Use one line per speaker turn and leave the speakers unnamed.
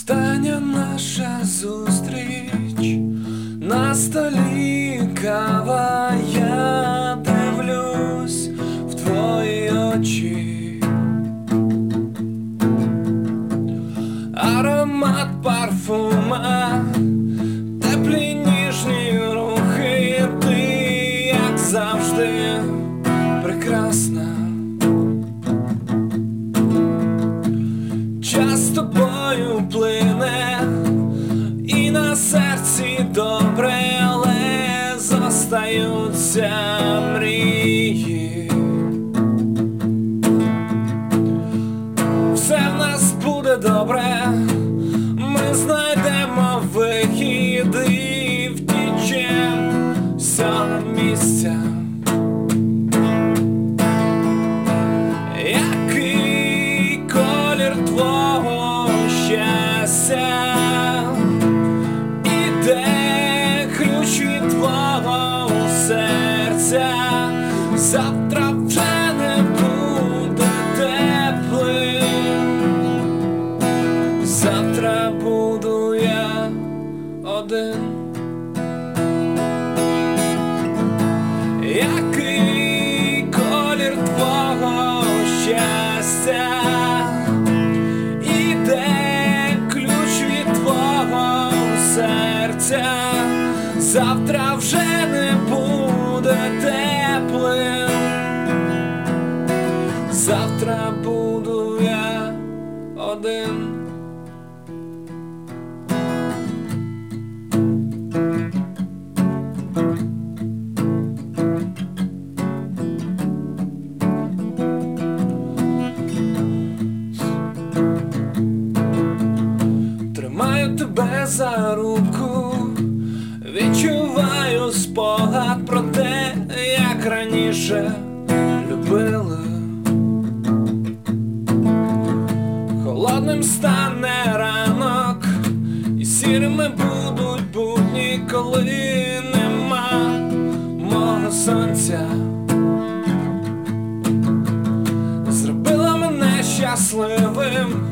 Остання наша зустріч, на столі кава, я дивлюсь в твої очі. Аромат парфума, теплі ніжні рухи, ти, як завжди, прекрасна. Час з тобою плине, і на серці добре, але зостаються мрії. Все в нас буде добре, ми знайдемо вихід і втічем з цього місця. Який колір твого щастя, і де ключ від твого серця? Завтра вже не буде теплим, завтра буду я один. Який колір твого щастя, і де ключ від твого серця? Завтра вже не буде теплим, завтра буду я один. Тримаю тебе за руку, відчуваю спогад про те, як раніше любили. Холодним стане ранок, і сірими будуть будні, коли нема мого сонця. Зробила мене щасливим